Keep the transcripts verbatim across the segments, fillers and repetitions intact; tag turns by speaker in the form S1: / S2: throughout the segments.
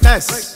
S1: Greatness.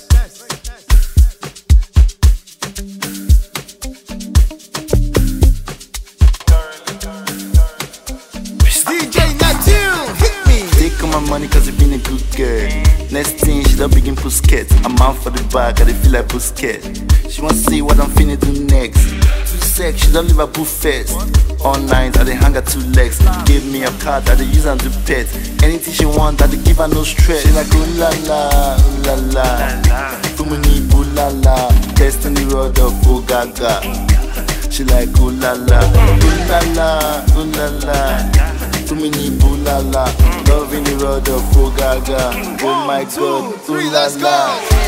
S1: D J Natil, hit me.
S2: Take all my money cause you been a good girl. Next thing she don't begin Pusket. I'm out for the back, I dey feel like Pusket. She wants to see what I'm finna do next. Too sex, she don't leave her boo first. All night, I dey hang her two legs. Give me a card, I dey use her to pet. Anything she want, I dey give her no stress. She like ooh la la, ooh la la. Fumini ooh la la. Testing the road of oh gaga. She like ooh la la, ooh la la, ooh la la. Too many ooh la la, loving the road of oh gaga. Oh my God,
S1: Two, three,
S2: ooh la
S1: let's
S2: la.
S1: go.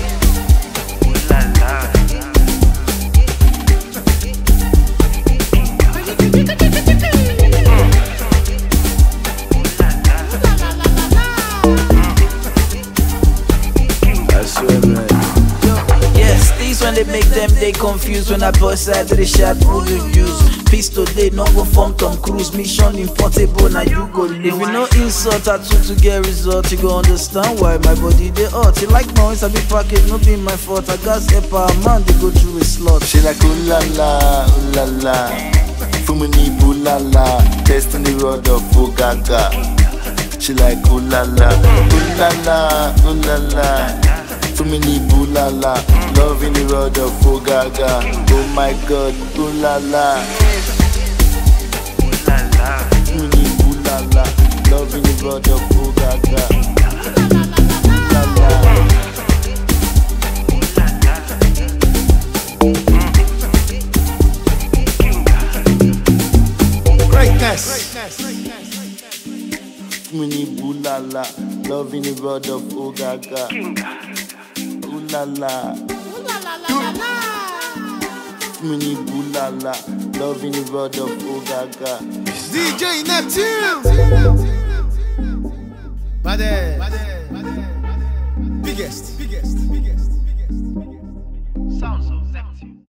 S2: I swear, man.
S3: Yes, these when they make them they confused. When I bust out the shot, who you use? Pistol they no go from Tom Cruise. Mission impossible, now you go live. If you no insult I took to get result, you go understand why my body they hot. You like noise, I be package, no be my fault. I got help a man, they go through a slot.
S2: She like ooh la la, ooh la la. Fumini ooh la la. Testing the road of oh gaga. She like ooh la la, ooh la la, ooh la la. Too many ooh la la, loving the road of oh gaga. Oh my God, ooh la la. Too many ooh la la, loving the road of oh gaga. Ooh la la.
S1: Greatness.
S2: Too many ooh la la, loving the road of oh gaga. Ooh la la. Too many ooh la la, loving the road of oh gaga.
S1: D J Natil. Bade. Biggest. Biggest. Biggest. Biggest. Sounds